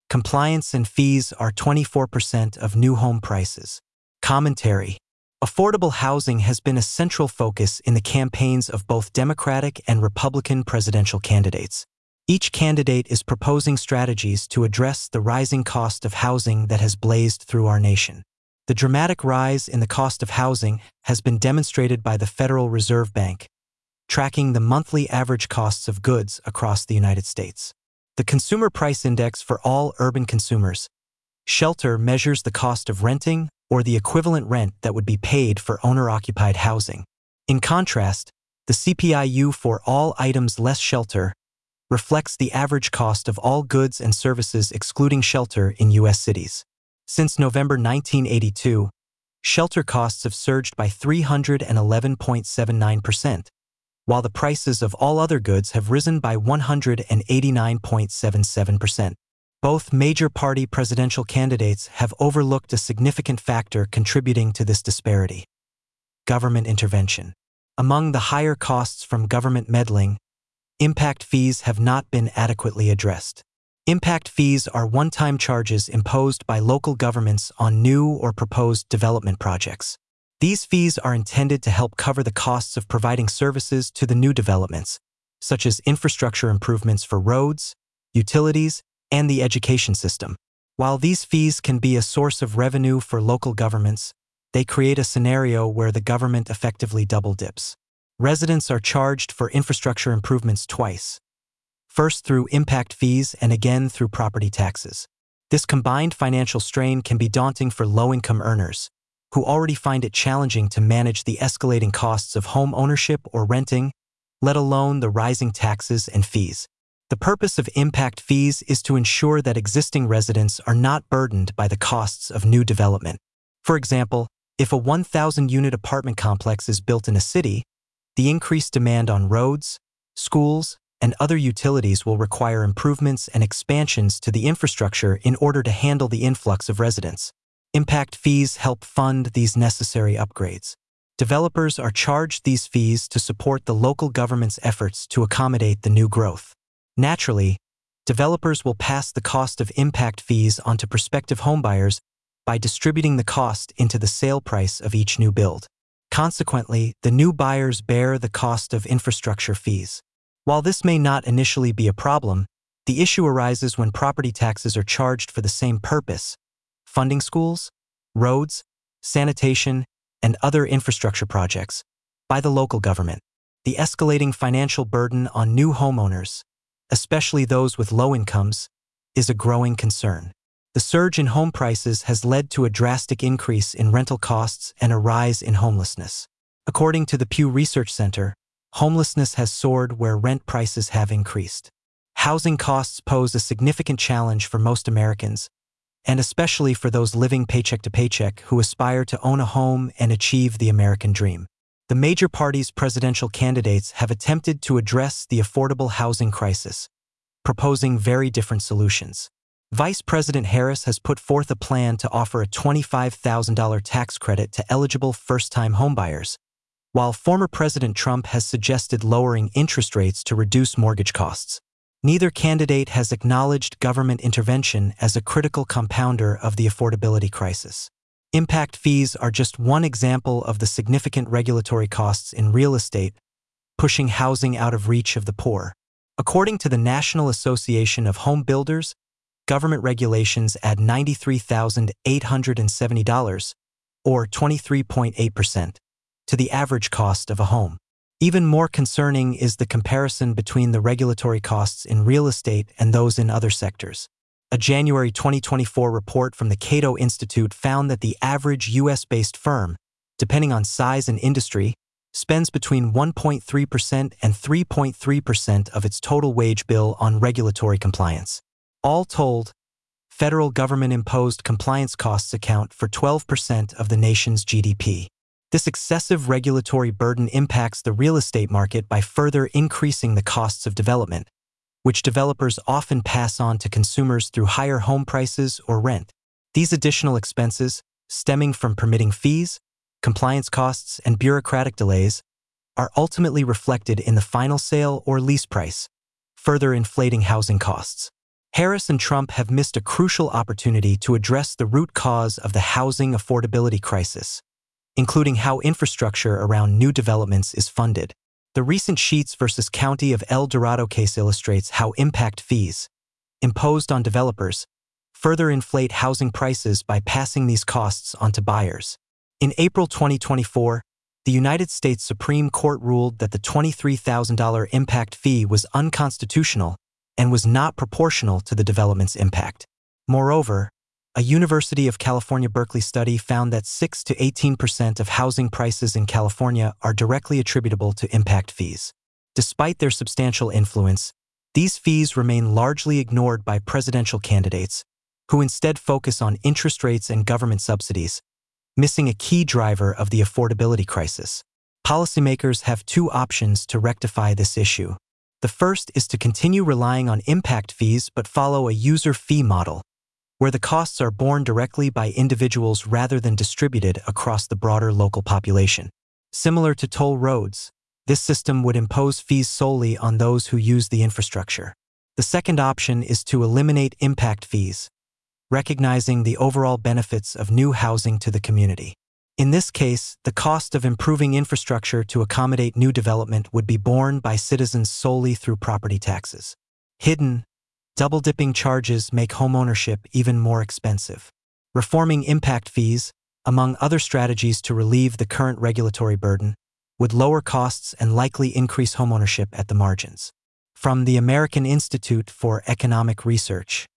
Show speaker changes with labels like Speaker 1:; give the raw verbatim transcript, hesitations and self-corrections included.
Speaker 1: Compliance and fees are twenty-four percent of new home prices. Commentary. Affordable housing has been a central focus in the campaigns of both Democratic and Republican presidential candidates. Each candidate is proposing strategies to address the rising cost of housing that has blazed through our nation. The dramatic rise in the cost of housing has been demonstrated by the Federal Reserve Bank, tracking the monthly average costs of goods across the United States. The Consumer Price Index for all urban consumers, SHELTER, measures the cost of renting or the equivalent rent that would be paid for owner-occupied housing. In contrast, the C P I U for all items less SHELTER reflects the average cost of all goods and services excluding SHELTER in U S cities. Since November nineteen eighty-two, SHELTER costs have surged by three hundred eleven point seven nine percent, while the prices of all other goods have risen by one hundred eighty-nine point seven seven percent. Both major party presidential candidates have overlooked a significant factor contributing to this disparity: government intervention. Among the higher costs from government meddling, impact fees have not been adequately addressed. Impact fees are one-time charges imposed by local governments on new or proposed development projects. These fees are intended to help cover the costs of providing services to the new developments, such as infrastructure improvements for roads, utilities, and the education system. While these fees can be a source of revenue for local governments, they create a scenario where the government effectively double dips. Residents are charged for infrastructure improvements twice, first through impact fees and again through property taxes. This combined financial strain can be daunting for low-income earners, who already find it challenging to manage the escalating costs of home ownership or renting, let alone the rising taxes and fees. The purpose of impact fees is to ensure that existing residents are not burdened by the costs of new development. For example, if a one thousand unit apartment complex is built in a city, the increased demand on roads, schools, and other utilities will require improvements and expansions to the infrastructure in order to handle the influx of residents. Impact fees help fund these necessary upgrades. Developers are charged these fees to support the local government's efforts to accommodate the new growth. Naturally, developers will pass the cost of impact fees onto prospective homebuyers by distributing the cost into the sale price of each new build. Consequently, the new buyers bear the cost of infrastructure fees. While this may not initially be a problem, the issue arises when property taxes are charged for the same purpose: funding schools, roads, sanitation, and other infrastructure projects by the local government. The escalating financial burden on new homeowners, especially those with low incomes, is a growing concern. The surge in home prices has led to a drastic increase in rental costs and a rise in homelessness. According to the Pew Research Center, homelessness has soared where rent prices have increased. Housing costs pose a significant challenge for most Americans, and especially for those living paycheck to paycheck who aspire to own a home and achieve the American dream. The major parties' presidential candidates have attempted to address the affordable housing crisis, proposing very different solutions. Vice President Harris has put forth a plan to offer a twenty-five thousand dollars tax credit to eligible first-time homebuyers, while former President Trump has suggested lowering interest rates to reduce mortgage costs. Neither candidate has acknowledged government intervention as a critical compounder of the affordability crisis. Impact fees are just one example of the significant regulatory costs in real estate, pushing housing out of reach of the poor. According to the National Association of Home Builders, government regulations add ninety-three thousand eight hundred seventy dollars, or twenty-three point eight percent, to the average cost of a home. Even more concerning is the comparison between the regulatory costs in real estate and those in other sectors. A January twenty twenty-four report from the Cato Institute found that the average U S-based firm, depending on size and industry, spends between one point three percent and three point three percent of its total wage bill on regulatory compliance. All told, federal government-imposed compliance costs account for twelve percent of the nation's G D P. This excessive regulatory burden impacts the real estate market by further increasing the costs of development, which developers often pass on to consumers through higher home prices or rent. These additional expenses, stemming from permitting fees, compliance costs, and bureaucratic delays, are ultimately reflected in the final sale or lease price, further inflating housing costs. Harris and Trump have missed a crucial opportunity to address the root cause of the housing affordability crisis, including how infrastructure around new developments is funded. The recent Sheets versus County of El Dorado case illustrates how impact fees, imposed on developers, further inflate housing prices by passing these costs onto buyers. In April twenty twenty-four, the United States Supreme Court ruled that the twenty-three thousand dollars impact fee was unconstitutional and was not proportional to the development's impact. Moreover, a University of California Berkeley study found that six to eighteen percent of housing prices in California are directly attributable to impact fees. Despite their substantial influence, these fees remain largely ignored by presidential candidates, who instead focus on interest rates and government subsidies, missing a key driver of the affordability crisis. Policymakers have two options to rectify this issue. The first is to continue relying on impact fees but follow a user fee model, where the costs are borne directly by individuals rather than distributed across the broader local population. Similar to toll roads, this system would impose fees solely on those who use the infrastructure. The second option is to eliminate impact fees, recognizing the overall benefits of new housing to the community. In this case, the cost of improving infrastructure to accommodate new development would be borne by citizens solely through property taxes. Hidden, double-dipping charges make homeownership even more expensive. Reforming impact fees, among other strategies to relieve the current regulatory burden, would lower costs and likely increase homeownership at the margins. From the American Institute for Economic Research.